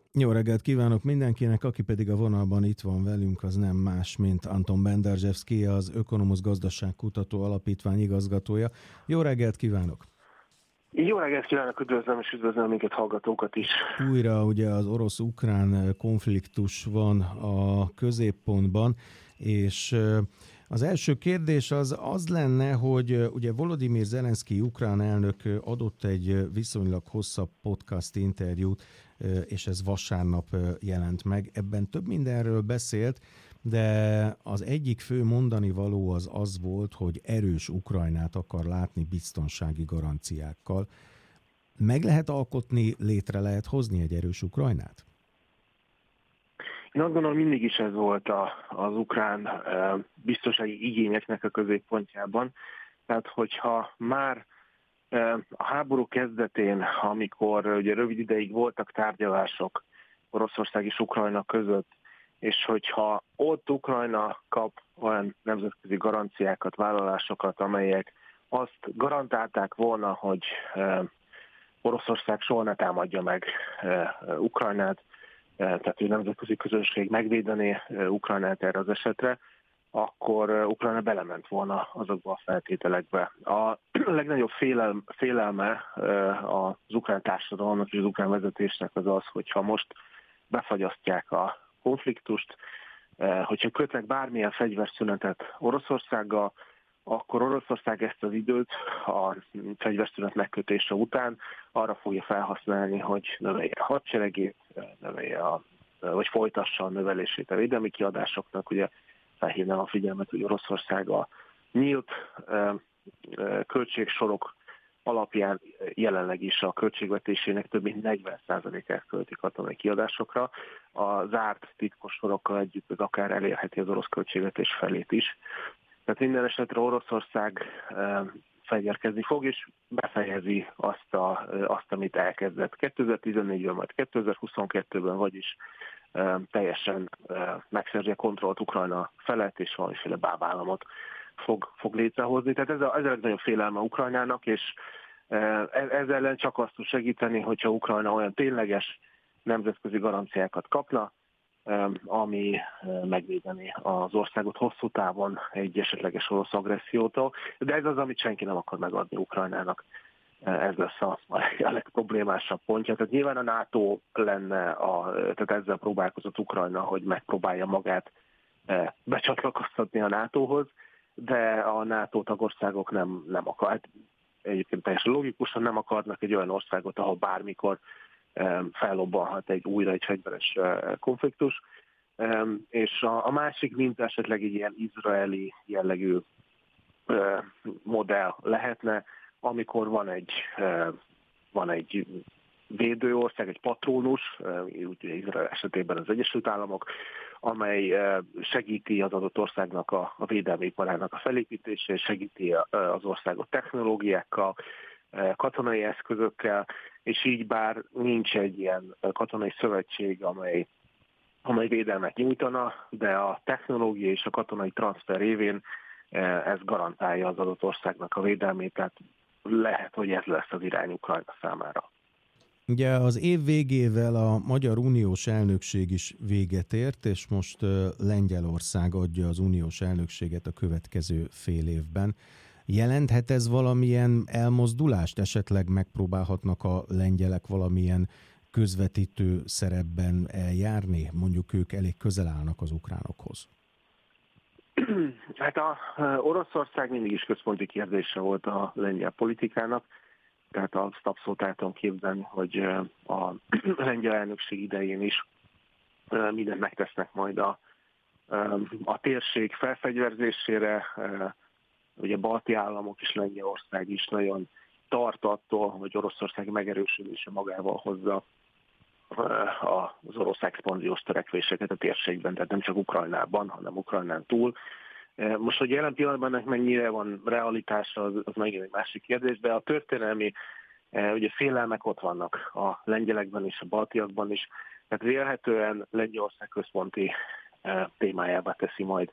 Jó reggelt kívánok mindenkinek, aki pedig a vonalban itt van velünk, az nem más, mint Anton Benderzsevszky, az Ökonomusz Gazdaságkutató Alapítvány igazgatója. Jó reggelt kívánok! Jó reggelt kívánok, üdvözlöm és üdvözlöm minket hallgatókat is. Újra ugye az orosz-ukrán konfliktus van a középpontban, és az első kérdés az lenne, hogy ugye Volodymyr Zelenszky ukrán elnök adott egy viszonylag hosszabb podcast interjút, és ez vasárnap jelent meg. Ebben több mindenről beszélt, de az egyik fő mondani való az volt, hogy erős Ukrajnát akar látni biztonsági garanciákkal. Meg lehet alkotni, létre lehet hozni egy erős Ukrajnát? Én azt gondolom, mindig is ez volt az ukrán biztonsági igényeknek a középpontjában. Tehát, hogyha már a háború kezdetén, amikor ugye rövid ideig voltak tárgyalások Oroszország és Ukrajna között, és hogyha ott Ukrajna kap olyan nemzetközi garanciákat, vállalásokat, amelyek azt garantálták volna, hogy Oroszország soha ne támadja meg Ukrajnát, tehát hogy nemzetközi közösség megvédené Ukrajnát erre az esetre, akkor Ukrajna belement volna azokba a feltételekbe. A legnagyobb félelme az ukrán társadalomnak és az ukrán vezetésnek az az, hogyha most befagyasztják a konfliktust, hogyha kötnek bármilyen fegyverszünetet Oroszországgal, akkor Oroszország ezt az időt a fegyverszünet megkötése után arra fogja felhasználni, hogy növelje a hadseregét, vagy folytassa a növelését a védelmi kiadásoknak. Ugye felhívnám a figyelmet, hogy Oroszország a nyílt költségsorok alapján jelenleg is a költségvetésének több mint 40%-át költi katonai kiadásokra. A zárt titkos sorokkal együtt ez akár elérheti az orosz költségvetés felét is. Tehát minden esetre Oroszország fegyverkezni fog, és befejezi azt, amit elkezdett 2014-ben, majd 2022-ben, vagyis teljesen megszerzi a kontrollt Ukrajna felett, és valamiféle bábállamot fog létrehozni. Tehát ez a legnagyobb félelme Ukrajnának, és ezzel ellen csak azt tud segíteni, hogyha Ukrajna olyan tényleges nemzetközi garanciákat kapna, ami megvédeni az országot hosszú távon egy esetleges orosz agressziótól. De ez az, amit senki nem akar megadni Ukrajnának. Ez lesz a legproblémásabb pontja. Tehát nyilván a NATO lenne, tehát ezzel próbálkozott Ukrajna, hogy megpróbálja magát becsatlakoztatni a NATO-hoz, de a NATO tagországok nem akar. Hát egyébként teljesen logikusan nem akarnak egy olyan országot, ahol bármikor fellobbanhat újra egy fegyveres konfliktus. És a másik minta esetleg egy ilyen izraeli jellegű modell lehetne, amikor van egy védőország, egy patrónus, ugye Izrael esetében az Egyesült Államok, amely segíti az adott országnak a védelmi iparának a felépítését, segíti az országot technológiákkal, katonai eszközökkel, és így bár nincs egy ilyen katonai szövetség, amely védelmet nyújtana, de a technológia és a katonai transfer révén ez garantálja az adott országnak a védelmét, tehát lehet, hogy ez lesz az irány Ukrajna számára. Ugye az év végével a Magyar Uniós elnökség is véget ért, és most Lengyelország adja az uniós elnökséget a következő fél évben. Jelenthet ez valamilyen elmozdulást? Esetleg megpróbálhatnak a lengyelek valamilyen közvetítő szerepben eljárni? Mondjuk ők elég közel állnak az ukránokhoz. Hát Oroszország mindig is központi kérdése volt a lengyel politikának, tehát azt abszolút el tudom képzelni, hogy a lengyel elnökség idején is mindent megtesznek majd a térség felfegyverzésére. Ugye balti államok és Lengyelország is nagyon tart attól, hogy Oroszország megerősödése magával hozza az orosz expanziós törekvéseket a térségben, tehát nem csak Ukrajnában, hanem Ukrajnán túl. Most, hogy jelen pillanatban ennek mennyire van realitása, az megint egy másik kérdés, de a történelmi ugye félelmek ott vannak a lengyelekben és a baltiakban is, tehát vélhetően Lengyelország központi témájává teszi majd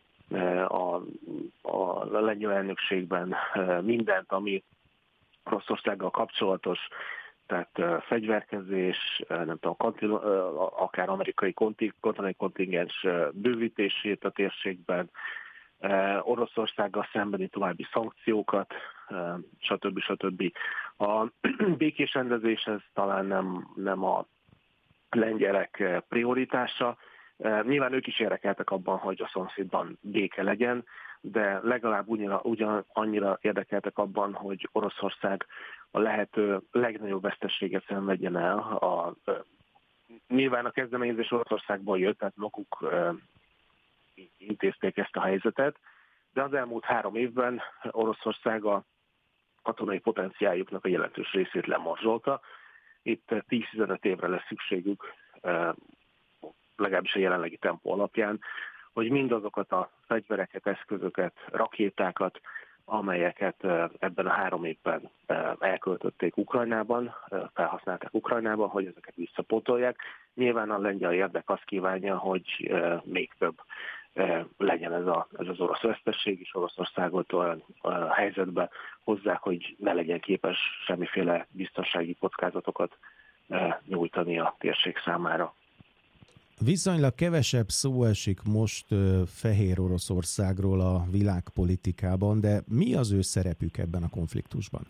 a lengyel elnökségben mindent, ami Oroszországgal kapcsolatos, tehát fegyverkezés, nem tudom, akár amerikai katonai kontingens bővítését a térségben, Oroszországgal szembeni további szankciókat, stb. A békés rendezés ez talán nem a lengyelek prioritása. Nyilván ők is érdekeltek abban, hogy a szomszédban béke legyen, de legalább annyira érdekeltek abban, hogy Oroszország a lehető legnagyobb veszteséget szenvedjen el. Nyilván a kezdeményezés Oroszországból jött, tehát maguk intézték ezt a helyzetet, de az elmúlt 3 évben Oroszország a katonai potenciáljuknak a jelentős részét lemorzsolta. Itt 10-15 évre lesz szükségük, legalábbis a jelenlegi tempó alapján, hogy mindazokat a fegyvereket, eszközöket, rakétákat, amelyeket ebben a 3 évben elköltötték Ukrajnában, felhasználták Ukrajnában, hogy ezeket visszapótolják. Nyilván a lengyel érdek azt kívánja, hogy még több legyen ez az orosz vesztesség, és Oroszországot olyan helyzetbe hozzák, hogy ne legyen képes semmiféle biztonsági kockázatokat nyújtani a térség számára. Viszonylag kevesebb szó esik most Fehér Oroszországról a világpolitikában, de mi az ő szerepük ebben a konfliktusban?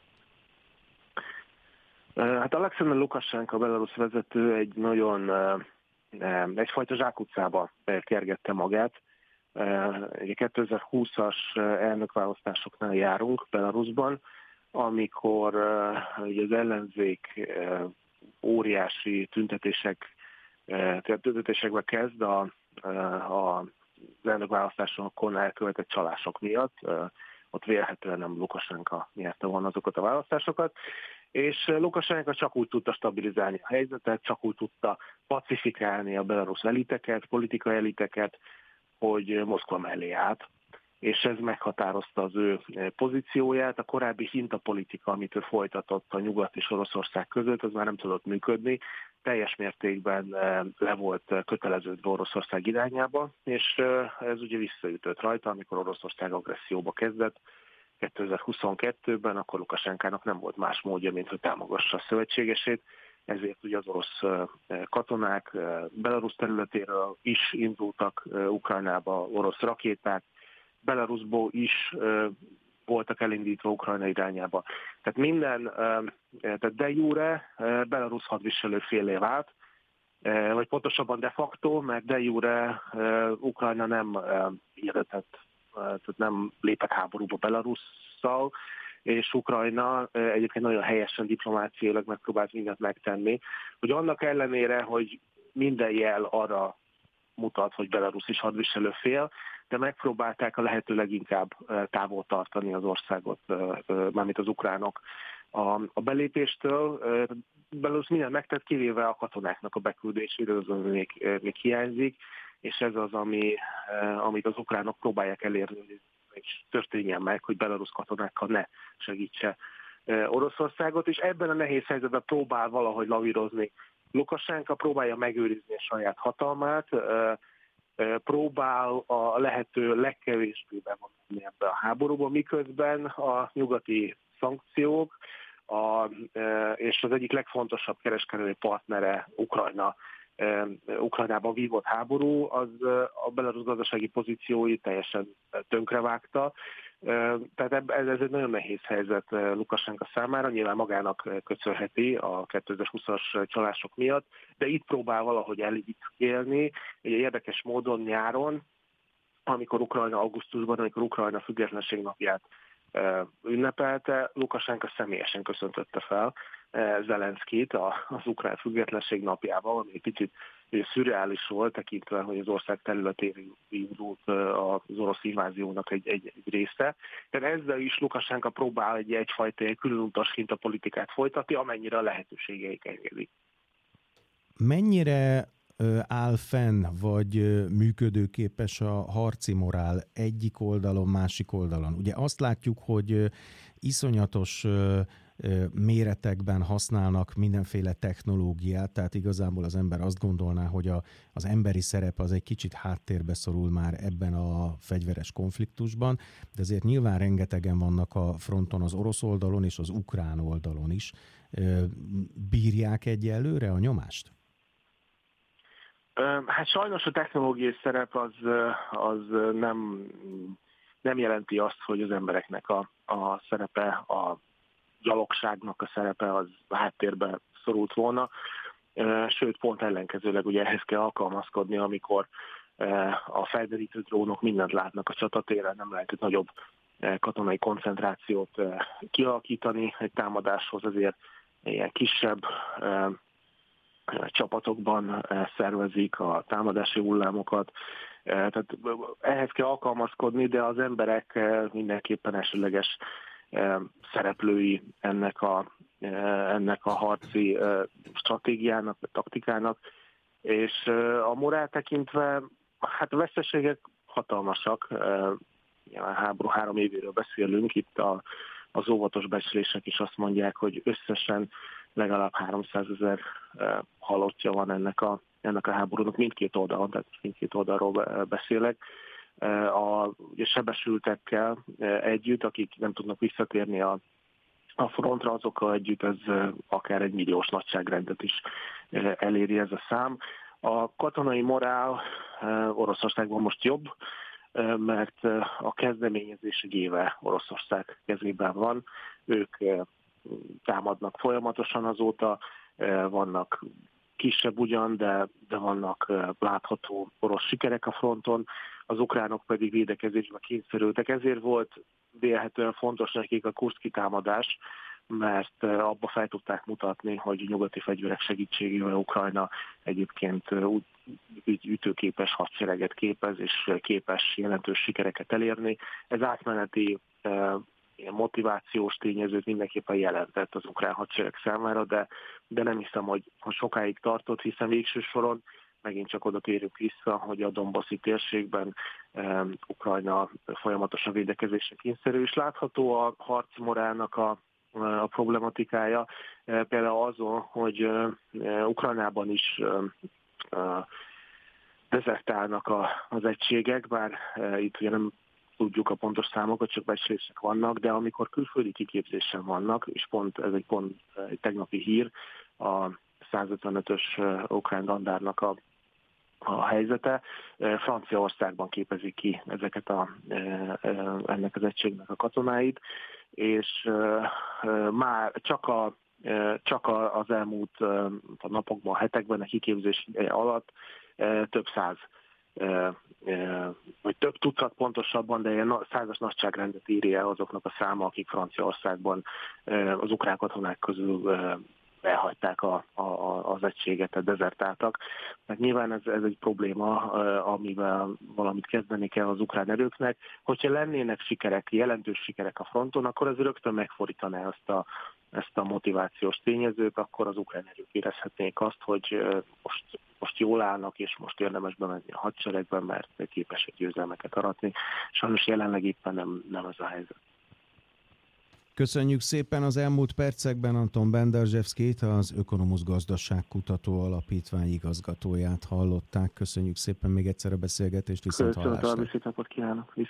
Hát Alexander Lukasenko, a belarusz vezető egyfajta zsákutcába kergette magát. 2020-as elnökválasztásoknál járunk Belarusban, amikor az ellenzék óriási tüntetésekbe kezd az elnökválasztásokon elkövetett csalások miatt. Ott vélhetően nem Lukasenko nyerte volna azokat a választásokat, és Lukasenko csak úgy tudta stabilizálni a helyzetet, csak úgy tudta pacifikálni a belarusz eliteket, politikai eliteket, hogy Moszkva mellé állt, és ez meghatározta az ő pozícióját. A korábbi hintapolitika, amit ő folytatott a Nyugat és Oroszország között, az már nem tudott működni, teljes mértékben le volt köteleződve Oroszország irányába, és ez ugye visszaütött rajta, amikor Oroszország agresszióba kezdett 2022-ben, akkor Lukasenkának nem volt más módja, mint hogy támogassa a szövetségesét, ezért ugye az orosz katonák Belarusz területéről is indultak Ukrajnába orosz rakéták, Belarusból is voltak elindítva Ukrajna irányába. Tehát de jure Belarusz hadviselő félé vált, vagy pontosabban de facto, mert de jure Ukrajna nem hirdetett, tehát nem lépett háborúba Belarusszal, és Ukrajna egyébként nagyon helyesen diplomáciailag megpróbált mindent megtenni, hogy annak ellenére, hogy minden jel arra mutat, hogy Belarusz is hadviselő fél, de megpróbálták a lehető leginkább távol tartani az országot, mármint az ukránok a belépéstől. Belarusz mindent megtett, kivéve a katonáknak a beküldésére, az még hiányzik, és ez az, amit az ukránok próbálják elérni, hogy és történjen meg, hogy belarusz katonákkal ne segítse Oroszországot, és ebben a nehéz helyzetben próbál valahogy lavírozni. Lukasenko próbálja megőrizni a saját hatalmát, próbál a lehető legkevésbé bevonni ebbe a háborúba, miközben a nyugati szankciók és az egyik legfontosabb kereskedelmi partnere Ukrajnában vívott háború, az a belarusz gazdasági pozíciói teljesen tönkrevágta. Tehát ez egy nagyon nehéz helyzet Lukasenko számára, nyilván magának köszönheti a 2020-as csalások miatt, de itt próbál valahogy elítélni, egy érdekes módon nyáron, augusztusban, amikor Ukrajna függetlenség napját ünnepelte, Lukasenko személyesen köszöntötte fel Zelenszkit az ukrán függetlenség napjával, ami egy picit szürreális volt, tekintve, hogy az ország területére indult az orosz inváziónak egy része. Tehát ezzel is Lukasenko próbál egyfajta különutas hintapolitikát folytatni, amennyire a lehetőségeik engedik. Mennyire áll fenn, vagy működőképes a harci morál egyik oldalon, másik oldalon? Ugye azt látjuk, hogy iszonyatos méretekben használnak mindenféle technológiát, tehát igazából az ember azt gondolná, hogy az emberi szerep az egy kicsit háttérbe szorul már ebben a fegyveres konfliktusban, de azért nyilván rengetegen vannak a fronton az orosz oldalon és az ukrán oldalon is. Bírják egyelőre a nyomást? Hát sajnos a technológiai szerep az nem jelenti azt, hogy az embereknek a szerepe, a gyalogságnak a szerepe az háttérbe szorult volna. Sőt, pont ellenkezőleg ugye ehhez kell alkalmazkodni, amikor a felderítő drónok mindent látnak a csatatéren, nem lehet egy nagyobb katonai koncentrációt kialakítani egy támadáshoz, azért ilyen kisebb csapatokban szervezik a támadási hullámokat. Tehát ehhez kell alkalmazkodni, de az emberek mindenképpen elsőleges szereplői ennek a harci stratégiának, vagy taktikának, és a morál tekintve, hát a veszteségek hatalmasak. A háború 3 évéről beszélünk, itt az óvatos becslések is azt mondják, hogy összesen legalább 300 000 halottja van ennek a háborúnak mindkét oldalon, tehát mindkét oldalról beszélek. A sebesültekkel együtt, akik nem tudnak visszatérni a frontra, azokkal együtt ez akár 1 milliós nagyságrendet is eléri ez a szám. A katonai morál Oroszországban most jobb, mert a kezdeményezés egy éve Oroszország kezében van. Ők támadnak folyamatosan azóta, vannak kisebb ugyan, de vannak látható orosz sikerek a fronton, az ukránok pedig védekezésbe kényszerültek. Ezért volt vélhetően fontos nekik a kurszki támadás, mert abba fel tudták mutatni, hogy nyugati fegyverek segítségével Ukrajna egyébként ütőképes hadsereget képez, és képes jelentős sikereket elérni. Ez átmeneti motivációs tényezőt mindenképpen jelentett az ukrán hadsereg számára, de nem hiszem, hogy sokáig tartott, hiszen végső soron megint csak oda térünk vissza, hogy a Donbassi térségben Ukrajna folyamatosan védekezésre kényszerül, és látható a harci morálnak a problematikája, például azon, hogy Ukrajnában is dezertálnak az egységek, bár itt ugye nem tudjuk a pontos számokat, csak becslések vannak, de amikor külföldi kiképzésen vannak, és ez egy tegnapi hír, a 155-ös ukrán dandárnak a helyzete, Franciaországban képezik ki ennek az egységnek a katonáit, és már csak az elmúlt napokban, hetekben a kiképzés alatt több száz, vagy több tucat pontosabban, de ilyen százas nagyságrendet írja el azoknak a száma, akik Franciaországban az ukrán katonák közül elhagyták az egységet, tehát dezertáltak. Mert nyilván ez egy probléma, amivel valamit kezdeni kell az ukrán erőknek. Hogyha lennének sikerek, jelentős sikerek a fronton, akkor ez rögtön megfordítaná ezt a motivációs tényezőt, akkor az ukrán erők érezhetnék azt, hogy most jól állnak, és most érdemes bemenni a hadseregben, mert képesek győzelmeket aratni. Sajnos jelenleg éppen nem ez a helyzet. Köszönjük szépen az elmúlt percekben Anton Benderzsevszkijt, az Ökonomusz Gazdaságkutató Alapítvány igazgatóját hallották. Köszönjük szépen még egyszer a beszélgetést, viszont hallásra. Köszönöm, szép napot kívánok.